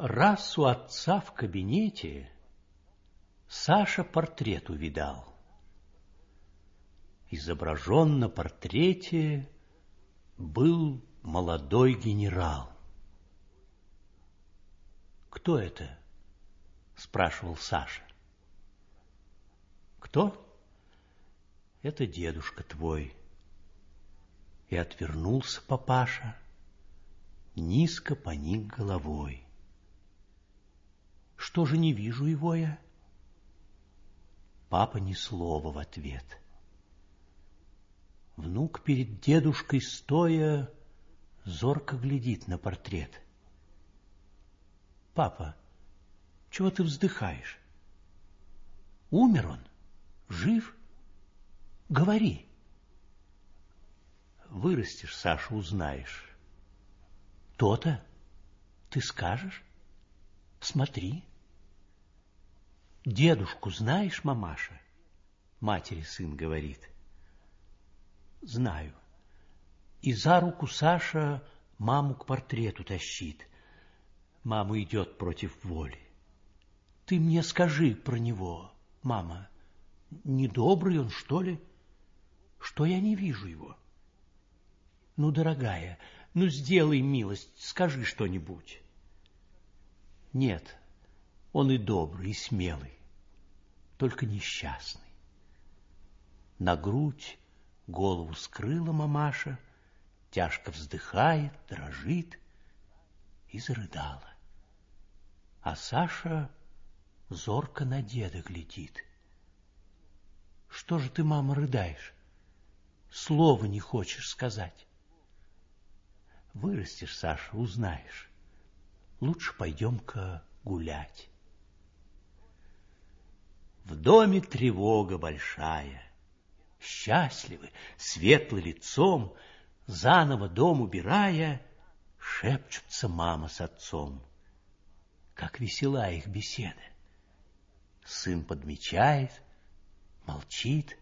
Раз у отца в кабинете Саша портрет увидал. Изображен на портрете был молодой генерал. «Кто это?» — спрашивал Саша. «Кто? Это дедушка твой». И отвернулся папаша, низко поник головой. «Что же не вижу его я?» Папа ни слова в ответ. Внук перед дедушкой стоя зорко глядит на портрет. «Папа, чего ты вздыхаешь? Умер он? Жив? Говори!» «Вырастешь, Саша, узнаешь». «То-то? Ты скажешь? Смотри». «Дедушку знаешь, мамаша?» Матери сын говорит. «Знаю». И за руку Саша маму к портрету тащит. Мама идет против воли. «Ты мне скажи про него, мама, недобрый он, что ли? Что я не вижу его?» «Ну, дорогая, ну, сделай милость, скажи что-нибудь». «Нет, он и добрый, и смелый, только несчастный». На грудь голову скрыла мамаша, тяжко вздыхает, дрожит и зарыдала. А Саша зорко на деда глядит. «Что же ты, мама, рыдаешь? Слова не хочешь сказать?» «Вырастешь, Саша, узнаешь. Лучше пойдем-ка гулять». В доме тревога большая. Счастливы, светлы лицом, заново дом убирая, шепчутся мама с отцом. Как весела их беседа. Сын подмечает, молчит.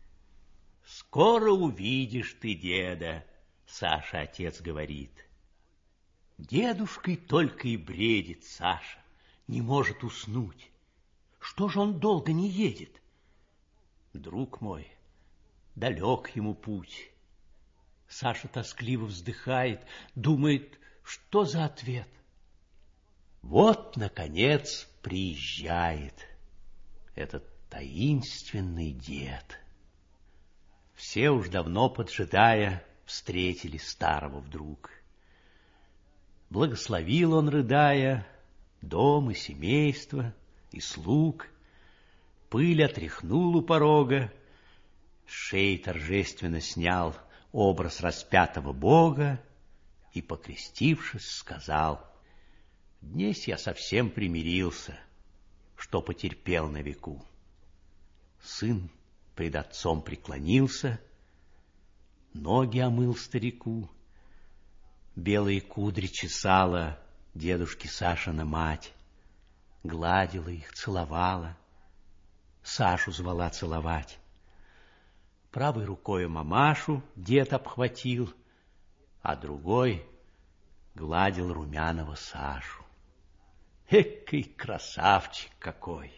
«Скоро увидишь ты деда», — Саша отец говорит. Дедушкой только и бредит Саша, не может уснуть. Что же он долго не едет? Друг мой, далек ему путь. Саша тоскливо вздыхает, думает, что за ответ. Вот, наконец, приезжает этот таинственный дед. Все уж давно поджидая, встретили старого вдруг. Благословил он, рыдая, дом и семейство, и слуг, пыль отряхнул у порога, с шеи торжественно снял образ распятого Бога и, покрестившись, сказал: «Днесь я совсем примирился, что потерпел на веку». Сын пред отцом преклонился, ноги омыл старику, белые кудри чесала дедушки Сашина мать, гладила их, целовала, Сашу звала целовать. Правой рукой мамашу дед обхватил, а другой гладил румяного Сашу. Экий красавчик какой!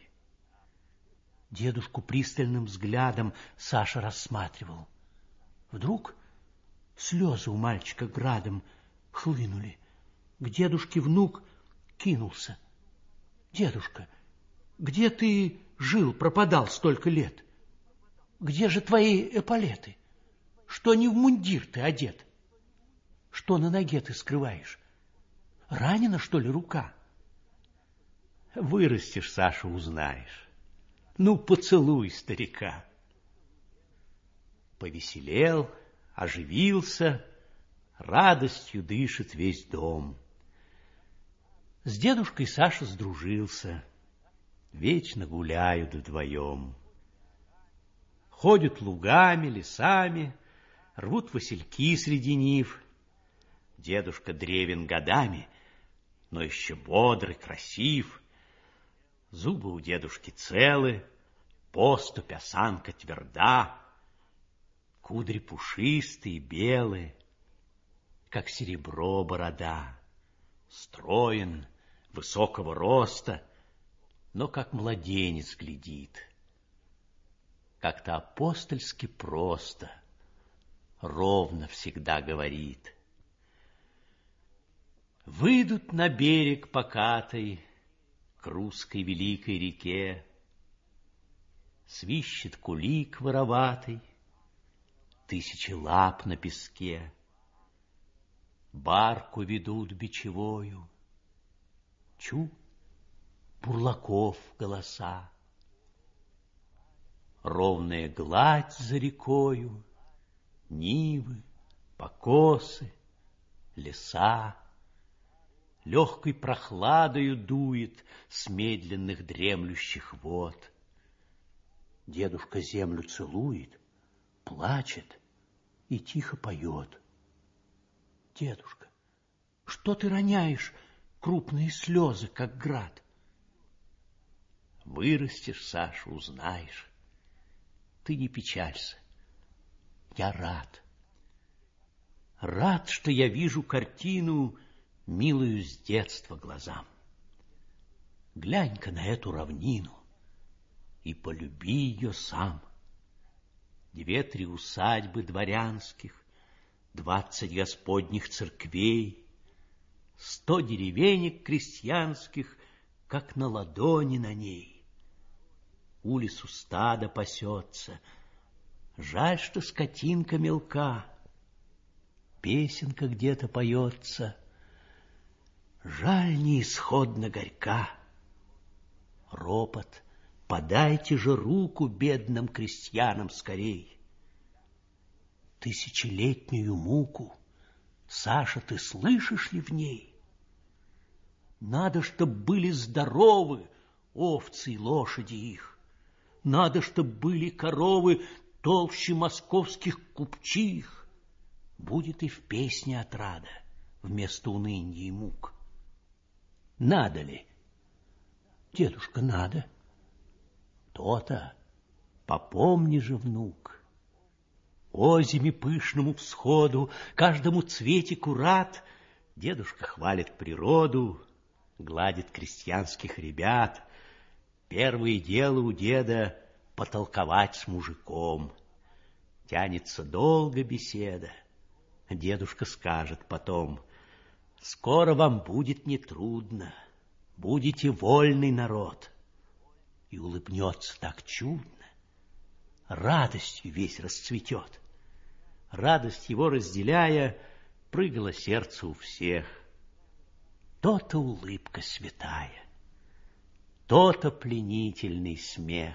Дедушку пристальным взглядом Саша рассматривал. Вдруг слезы у мальчика градом хлынули. К дедушке внук кинулся. «Дедушка, где ты жил, пропадал столько лет? Где же твои эполеты? Что не в мундир ты одет? Что на ноге ты скрываешь? Ранена, что ли, рука?» Вырастешь, Саша, узнаешь. Ну, поцелуй старика. Повеселел, оживился, радостью дышит весь дом. С дедушкой Саша сдружился, вечно гуляют вдвоем. Ходят лугами, лесами, рвут васильки среди нив. Дедушка древен годами, но еще бодрый, красив. Зубы у дедушки целы, поступь, осанка тверда, кудри пушистые, белые, как серебро борода. Строен, высокого роста, но как младенец глядит. Как-то апостольски просто, ровно всегда говорит. Выйдут на берег покатый к русской великой реке, свищет кулик вороватый, тысячи лап на песке. Барку ведут бичевою, чу, бурлаков голоса. Ровная гладь за рекою, нивы, покосы, леса. Легкой прохладою дует с медленных дремлющих вод. Дедушка землю целует, плачет и тихо поет. Дедушка, что ты роняешь крупные слезы, как град? Вырастешь, Саша, узнаешь. Ты не печалься, я рад. Рад, что я вижу картину, милую с детства глазам. Глянь-ка на эту равнину и полюби ее сам. 2-3 усадьбы дворянских, 20 господних церквей, 100 деревенек крестьянских, как на ладони на ней. У лесу стадо пасется, жаль, что скотинка мелка. Песенка где-то поется, жаль, неисходно горька. Ропот, подайте же руку бедным крестьянам скорей. Тысячелетнюю муку, Саша, ты слышишь ли в ней? Надо, чтоб были здоровы овцы и лошади их. Надо, чтоб были коровы толще московских купчих. Будет и в песне отрада вместо уныния и мук. Надо ли? Дедушка, надо. То-то, попомни же, внук. Озими пышному всходу, каждому цветику рад, дедушка хвалит природу, гладит крестьянских ребят. Первое дело у деда — потолковать с мужиком. Тянется долго беседа. Дедушка скажет потом: скоро вам будет нетрудно, будете вольный народ. И улыбнется так чудно, радостью весь расцветет. Радость его разделяя, прыгало сердце у всех. То-то улыбка святая, то-то пленительный смех.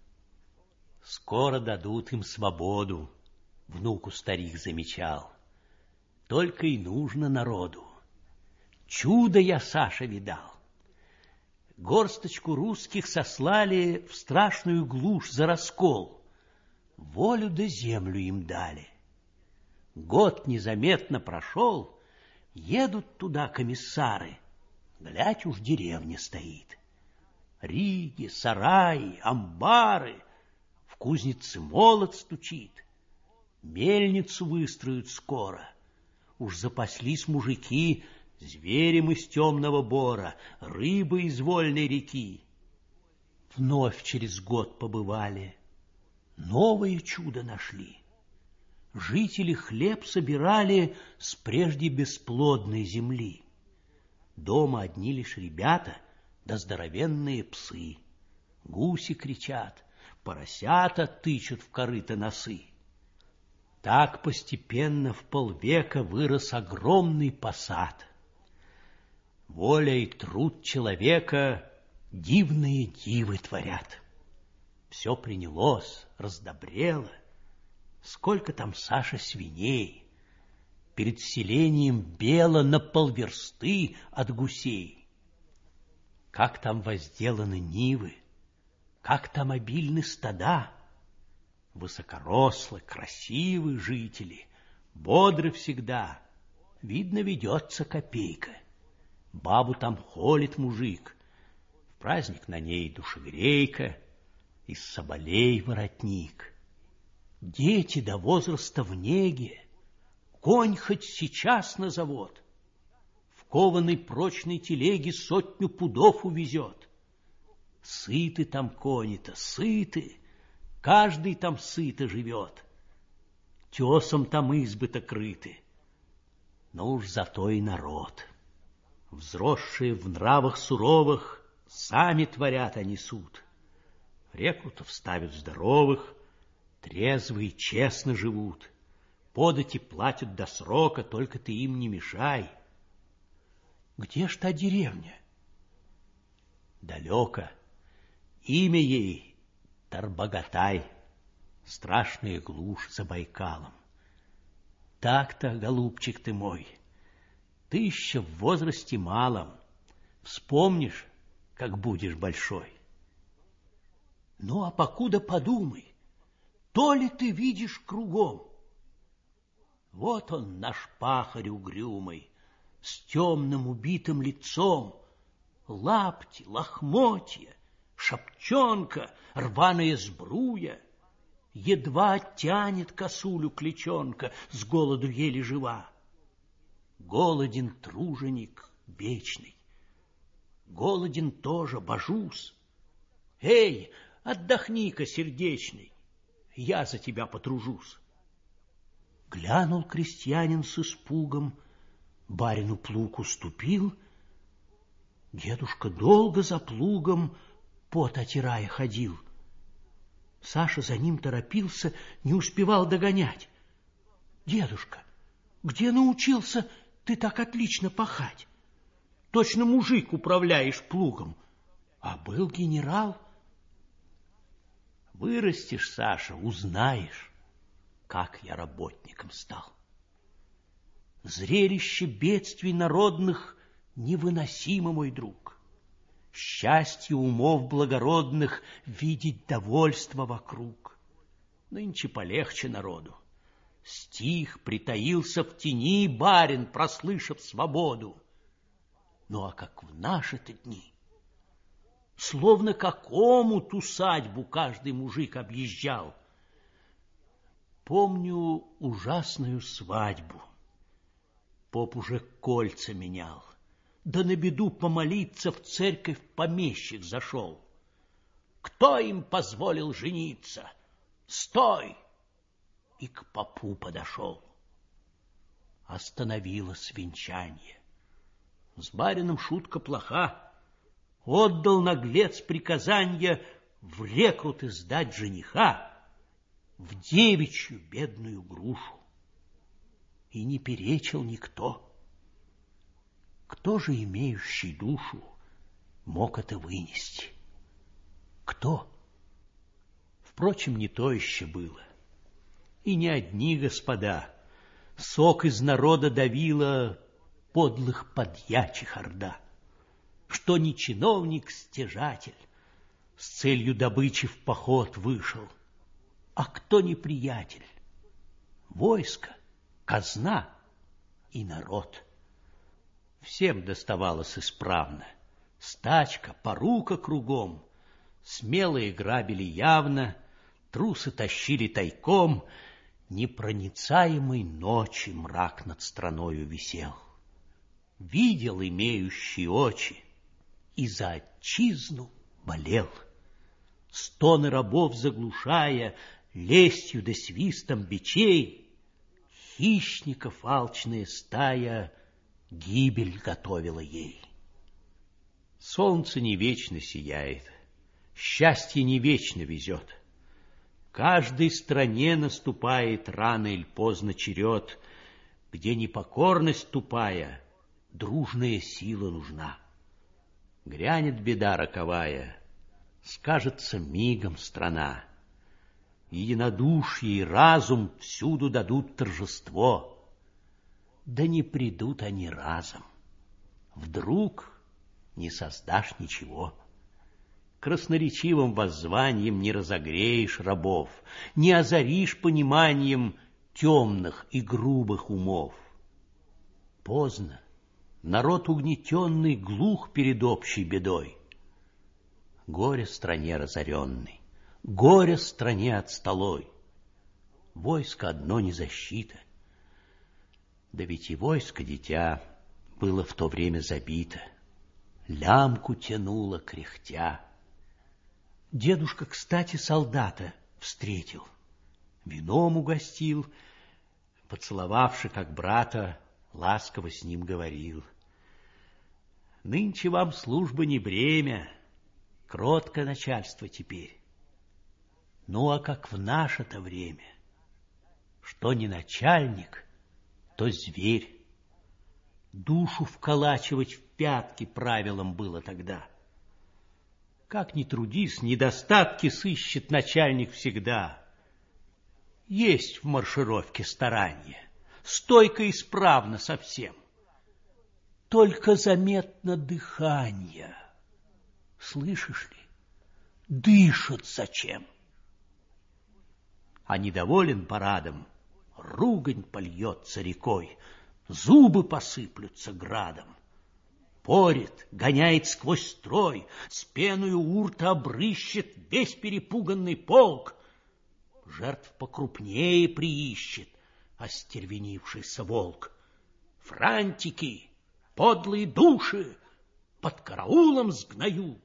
Скоро дадут им свободу, внуку старик замечал. Только и нужно народу. Чудо я, Саша, видал. Горсточку русских сослали в страшную глушь за раскол. Волю да землю им дали. Год незаметно прошел, едут туда комиссары. Глядь, уж деревня стоит. Риги, сараи, амбары, в кузнице молот стучит. Мельницу выстроят скоро. Уж запаслись мужики зверем из темного бора, рыбой из вольной реки. Вновь через год побывали, новое чудо нашли. Жители хлеб собирали с прежде бесплодной земли. Дома одни лишь ребята да здоровенные псы. Гуси кричат, поросята тычут в корыто носы. Так постепенно в полвека вырос огромный посад. Воля и труд человека дивные дивы творят. Все принялось, раздобрело. Сколько там, Саша, свиней! Перед селением бело на полверсты от гусей. Как там возделаны нивы, как там обильны стада. Высокорослы, красивы жители, бодры всегда. Видно, ведется копейка. Бабу там холит мужик. В праздник на ней душегрейка, из соболей воротник. Дети до возраста в неге, конь хоть сейчас на завод. В кованой прочной телеге 100 пудов увезет. Сыты там кони-то, сыты, каждый там сыто живет. Тесом там избы-то крыты, но уж зато и народ. Взросшие в нравах суровых, сами творят они суд. Рекрутов ставят здоровых, трезвые честно живут. Подати платят до срока, только ты им не мешай. Где ж та деревня? Далеко. Имя ей Тарбагатай, страшная глушь за Байкалом. Так-то, голубчик ты мой, ты еще в возрасте малом. Вспомнишь, как будешь большой. Ну, а покуда подумай, то ли ты видишь кругом? Вот он, наш пахарь угрюмый, с темным убитым лицом, лапти, лохмотья, шапчонка, рваная сбруя, едва тянет косулю клячонка, с голоду еле жива. Голоден труженик вечный, голоден тоже божус. Эй, отдохни-ка, сердечный, я за тебя потружусь. Глянул крестьянин с испугом, барину плуг уступил. Дедушка долго за плугом, пот отирая, ходил. Саша за ним торопился, не успевал догонять. Дедушка, где научился ты так отлично пахать? Точно мужик управляешь плугом, а был генерал. Вырастешь, Саша, узнаешь, как я работником стал. Зрелище бедствий народных невыносимо, мой друг. Счастье умов благородных видеть довольство вокруг. Нынче полегче народу. Стих притаился в тени барин, прослышав свободу. Ну, а как в наши-то дни, словно как омут усадьбу каждый мужик объезжал. Помню ужасную свадьбу. Поп уже кольца менял, да на беду помолиться в церковь помещик зашел. Кто им позволил жениться? Стой! И к попу подошел. Остановилось венчание. С барином шутка плоха. Отдал наглец приказанье в рекруты сдать жениха, в девичью бедную грушу. И не перечил никто. Кто же, имеющий душу, мог это вынести? Кто? Впрочем, не то еще было. И не одни господа. Сок из народа давила подлых подьячих орда. Что ни чиновник-стяжатель с целью добычи в поход вышел, а кто неприятель? Войско, казна и народ. Всем доставалось исправно. Стачка, порука кругом. Смелые грабили явно, трусы тащили тайком. Непроницаемой ночи мрак над страною висел. Видел имеющий очи и за отчизну болел. Стоны рабов заглушая, лестью да свистом бичей, хищников алчная стая гибель готовила ей. Солнце не вечно сияет, счастье не вечно везет. Каждой стране наступает рано или поздно черед, где непокорность тупая, дружная сила нужна. Грянет беда роковая, скажется мигом страна. Единодушие и разум всюду дадут торжество. Да не придут они разом. Вдруг не создашь ничего. Красноречивым воззванием не разогреешь рабов, не озаришь пониманием темных и грубых умов. Поздно. Народ угнетенный глух перед общей бедой. Горе стране разоренной, горе стране отсталой. Войско одно не защита. Да ведь и войско, дитя, было в то время забито. Лямку тянуло, кряхтя. Дедушка, кстати, солдата встретил, вином угостил, поцеловавши, как брата, ласково с ним говорил: «Нынче вам служба не бремя, кроткое начальство теперь. Ну, а как в наше-то время, что не начальник, то зверь. Душу вколачивать в пятки правилом было тогда. Как ни трудись, недостатки сыщет начальник всегда. Есть в маршировке старание, стойко и исправно совсем. Только заметно дыхание. Слышишь ли, дышит зачем? А недоволен парадом, ругань польется рекой, зубы посыплются градом. Порет, гоняет сквозь строй, с пеною урта обрыщет весь перепуганный полк. Жертв покрупнее приищет остервенившийся волк. Франтики, подлые души, под караулом сгною.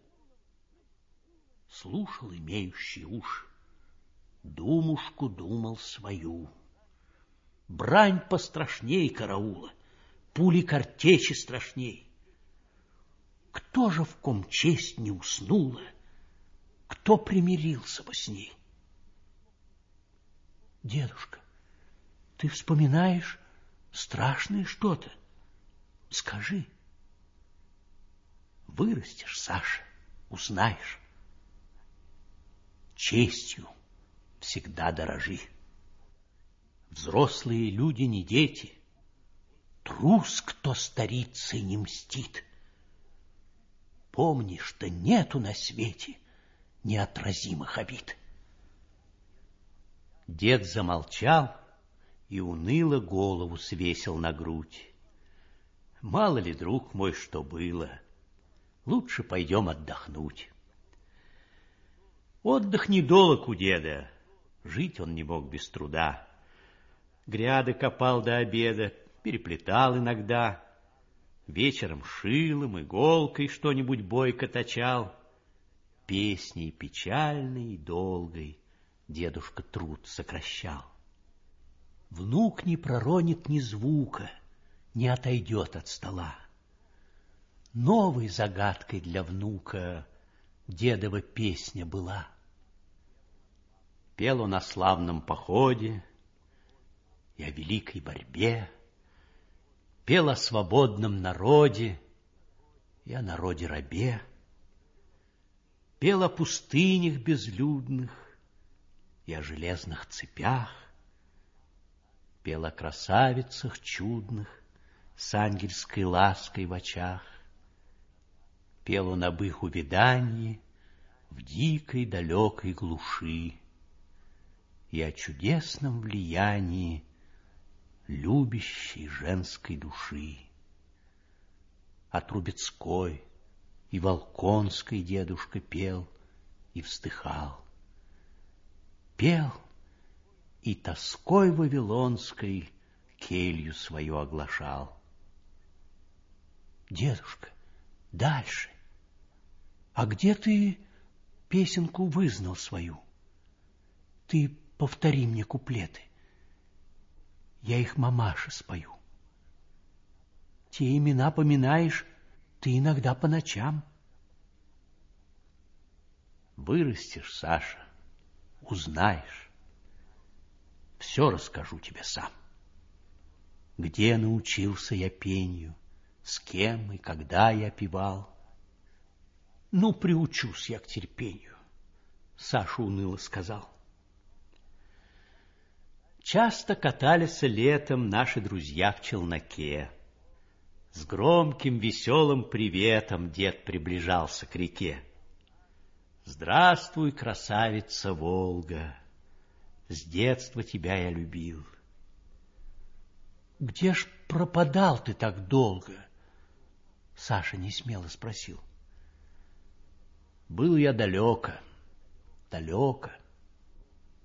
Слушал имеющий уши, думушку думал свою. Брань пострашней караула, пули картечи страшней. Кто же, в ком честь не уснула, кто примирился бы с ней? Дедушка, ты вспоминаешь страшное что-то? Скажи. Вырастешь, Саша, узнаешь. Честью всегда дорожи. Взрослые люди не дети. Трус, кто старится и не мстит. Помни, что нету на свете неотразимых обид. Дед замолчал и уныло голову свесил на грудь. Мало ли, друг мой, что было. Лучше пойдем отдохнуть. Отдых недолг у деда. Жить он не мог без труда. Гряды копал до обеда, переплетал иногда. Вечером шилом, иголкой что-нибудь бойко точал. Песней печальной и долгой дедушка труд сокращал. Внук не проронит ни звука, не отойдет от стола. Новой загадкой для внука дедова песня была. Пел он о славном походе и о великой борьбе, пел о свободном народе и о народе-рабе, пел о пустынях безлюдных и о железных цепях, пел о красавицах чудных с ангельской лаской в очах, пел он об их увядании в дикой далекой глуши и о чудесном влиянии любящей женской души. О Трубецкой и Волконской дедушка пел и вздыхал. Пел и тоской вавилонской келью свою оглашал. Дедушка, дальше. А где ты песенку вызнал свою? Ты повтори мне куплеты. Я их мамаше спою. Те имена поминаешь ты иногда по ночам. Вырастешь, Саша, узнаешь. Все расскажу тебе сам. Где научился я пению, с кем и когда я певал. Ну, приучусь я к терпению, Саша уныло сказал. Часто катались летом наши друзья в челноке. С громким веселым приветом дед приближался к реке. Здравствуй, красавица Волга, с детства тебя я любил. Где ж пропадал ты так долго? Саша несмело спросил. Был я далеко, далеко.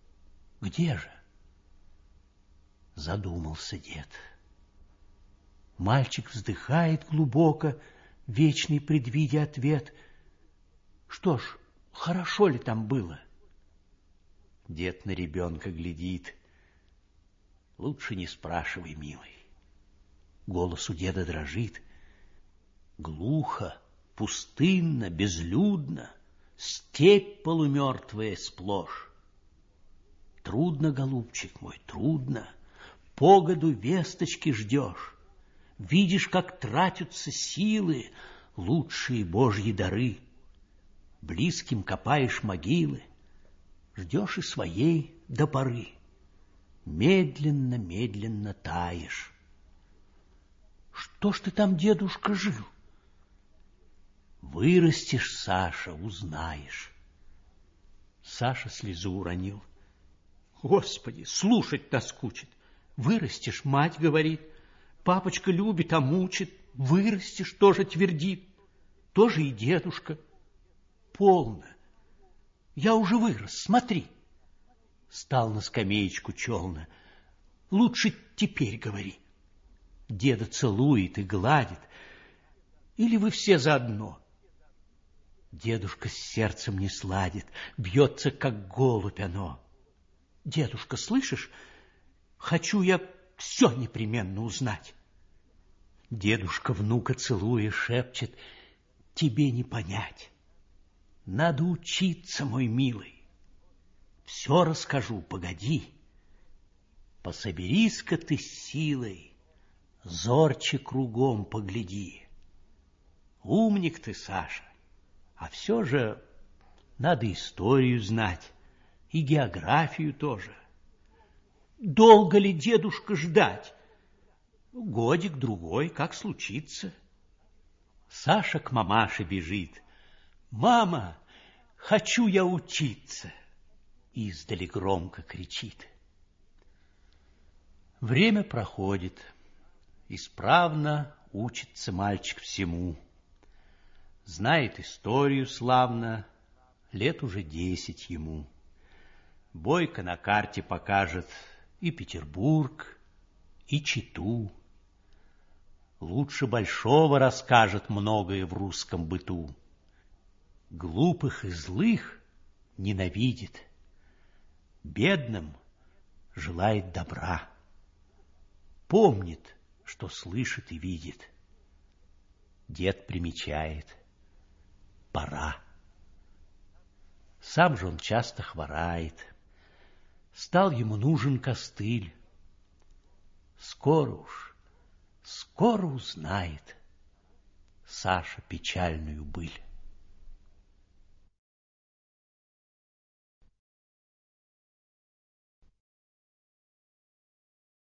Где же? Задумался дед. Мальчик вздыхает глубоко, вечный предвидя ответ. Что ж, хорошо ли там было? Дед на ребенка глядит. Лучше не спрашивай, милый. Голос у деда дрожит. Глухо, пустынно, безлюдно, степь полумертвая сплошь. Трудно, голубчик мой, трудно, погоду весточки ждешь. Видишь, как тратятся силы, лучшие божьи дары. Близким копаешь могилы, ждешь и своей до поры. Медленно, медленно таешь. Что ж ты там, дедушка, жил? Вырастешь, Саша, узнаешь. Саша слезу уронил. Господи, слушать тоскучит. Вырастешь, мать говорит. Папочка любит, а мучит. Вырастешь, тоже твердит. Тоже и дедушка. Полно. Я уже вырос, смотри. Стал на скамеечку челно. Лучше теперь говори. Деда целует и гладит. Или вы все заодно? Дедушка с сердцем не сладит, бьется, как голубь оно. Дедушка, слышишь? Хочу я все непременно узнать. Дедушка внука целуя шепчет: тебе не понять. Надо учиться, мой милый. Все расскажу, погоди. Пособерись-ка ты с силой, зорче кругом погляди. Умник ты, Саша, а все же надо историю знать, и географию тоже. Долго ли, дедушка, ждать? Годик-другой, как случится. Саша к мамаше бежит. Мама, хочу я учиться. Издали громко кричит. Время проходит. Исправно учится мальчик всему. Знает историю славно, лет уже 10 ему. Бойко на карте покажет и Петербург, и Читу. Лучше большого расскажет многое в русском быту. Глупых и злых ненавидит, бедным желает добра. Помнит, что слышит и видит. Дед примечает: пора. Сам же он часто хворает. Стал ему нужен костыль. Скоро узнает Саша печальную быль.